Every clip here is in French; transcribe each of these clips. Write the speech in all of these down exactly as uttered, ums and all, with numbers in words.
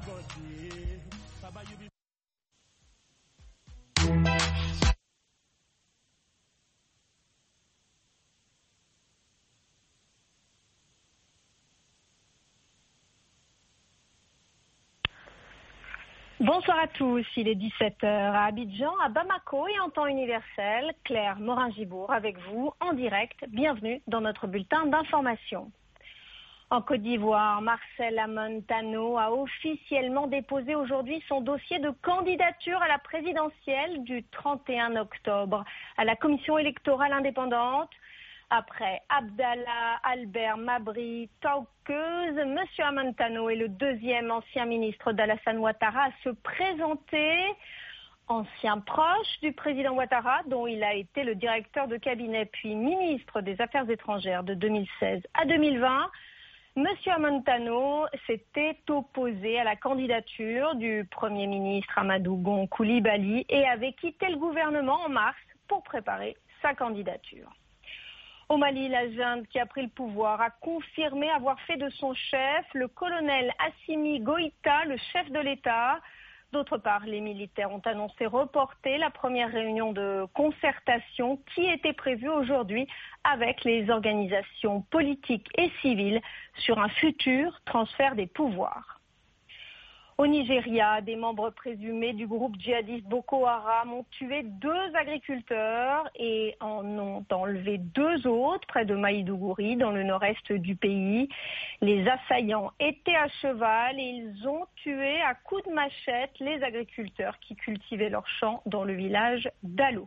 Bonsoir à tous, il est dix-sept heures à Abidjan, à Bamako et en temps universel, Claire Morin-Gibourg avec vous en direct. Bienvenue dans notre bulletin d'information. En Côte d'Ivoire, Marcel Amon Tano a officiellement déposé aujourd'hui son dossier de candidature à la présidentielle du trente et un octobre à la commission électorale indépendante. Après Abdallah Albert Mabri Taukeuse, M. Amon Tano est le deuxième ancien ministre d'Alassane Ouattara à se présenter. Ancien proche du président Ouattara, dont il a été le directeur de cabinet puis ministre des Affaires étrangères de deux mille seize à deux mille vingt, M. Amon Tano s'était opposé à la candidature du Premier ministre Amadou Gon Coulibaly et avait quitté le gouvernement en mars pour préparer sa candidature. Au Mali, la junte qui a pris le pouvoir a confirmé avoir fait de son chef, le colonel Assimi Goïta, le chef de l'État. D'autre part, les militaires ont annoncé reporter la première réunion de concertation qui était prévue aujourd'hui avec les organisations politiques et civiles sur un futur transfert des pouvoirs. Au Nigeria, des membres présumés du groupe djihadiste Boko Haram ont tué deux agriculteurs et en ont enlevé deux autres près de Maïdougouri, dans le nord-est du pays. Les assaillants étaient à cheval et ils ont tué à coups de machette les agriculteurs qui cultivaient leurs champs dans le village d'Alo.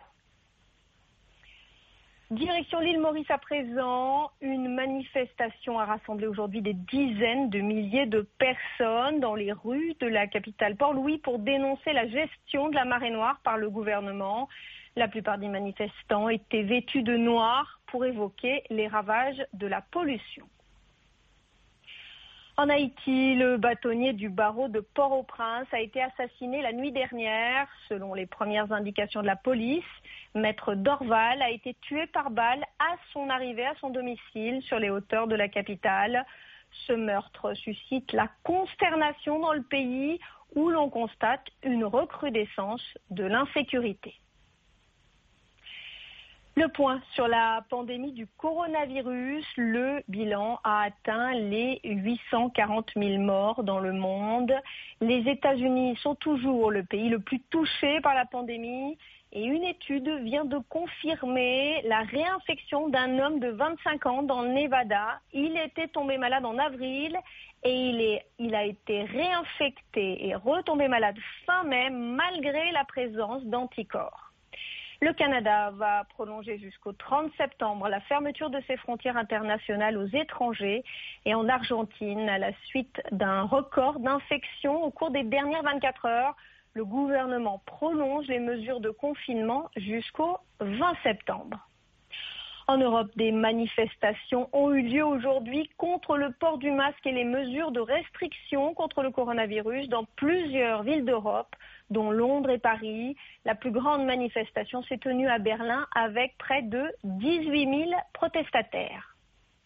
Direction l'île Maurice à présent, une manifestation a rassemblé aujourd'hui des dizaines de milliers de personnes dans les rues de la capitale Port-Louis pour dénoncer la gestion de la marée noire par le gouvernement. La plupart des manifestants étaient vêtus de noir pour évoquer les ravages de la pollution. En Haïti, le bâtonnier du barreau de Port-au-Prince a été assassiné la nuit dernière. Selon les premières indications de la police, Maître Dorval a été tué par balle à son arrivée à son domicile sur les hauteurs de la capitale. Ce meurtre suscite la consternation dans le pays où l'on constate une recrudescence de l'insécurité. Le point sur la pandémie du coronavirus, le bilan a atteint les huit cent quarante mille morts dans le monde. Les États-Unis sont toujours le pays le plus touché par la pandémie et une étude vient de confirmer la réinfection d'un homme de vingt-cinq ans dans le Nevada. Il était tombé malade en avril et il, est, il a été réinfecté et retombé malade fin mai malgré la présence d'anticorps. Le Canada va prolonger jusqu'au trente septembre la fermeture de ses frontières internationales aux étrangers et en Argentine, à la suite d'un record d'infections au cours des dernières vingt-quatre heures, le gouvernement prolonge les mesures de confinement jusqu'au vingt septembre. En Europe, des manifestations ont eu lieu aujourd'hui contre le port du masque et les mesures de restriction contre le coronavirus dans plusieurs villes d'Europe, dont Londres et Paris. La plus grande manifestation s'est tenue à Berlin avec près de dix-huit mille protestataires.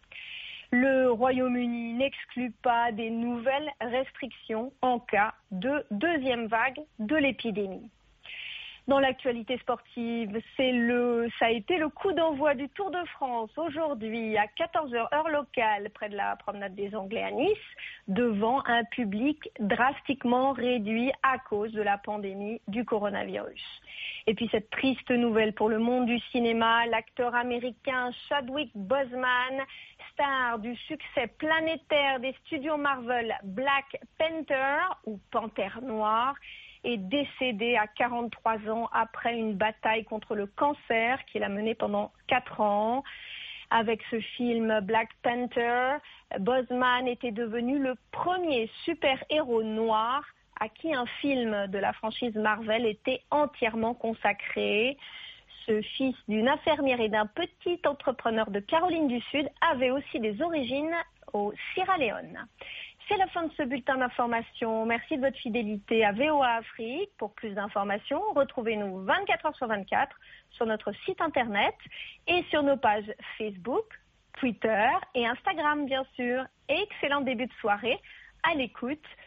Le Royaume-Uni n'exclut pas des nouvelles restrictions en cas de deuxième vague de l'épidémie. Dans l'actualité sportive, c'est le, ça a été le coup d'envoi du Tour de France aujourd'hui à quatorze heures heure locale près de la promenade des Anglais à Nice, devant un public drastiquement réduit à cause de la pandémie du coronavirus. Et puis cette triste nouvelle pour le monde du cinéma, l'acteur américain Chadwick Boseman, star du succès planétaire des studios Marvel Black Panther ou Panthère Noire, est décédé à quarante-trois ans après une bataille contre le cancer qu'il a menée pendant quatre ans. Avec ce film Black Panther, Boseman était devenu le premier super-héros noir à qui un film de la franchise Marvel était entièrement consacré. Ce fils d'une infirmière et d'un petit entrepreneur de Caroline du Sud avait aussi des origines au Sierra Leone. C'est la fin de ce bulletin d'information. Merci de votre fidélité à V O A Afrique. Pour plus d'informations, retrouvez-nous vingt-quatre heures sur vingt-quatre sur notre site internet et sur nos pages Facebook, Twitter et Instagram, bien sûr. Excellent début de soirée à l'écoute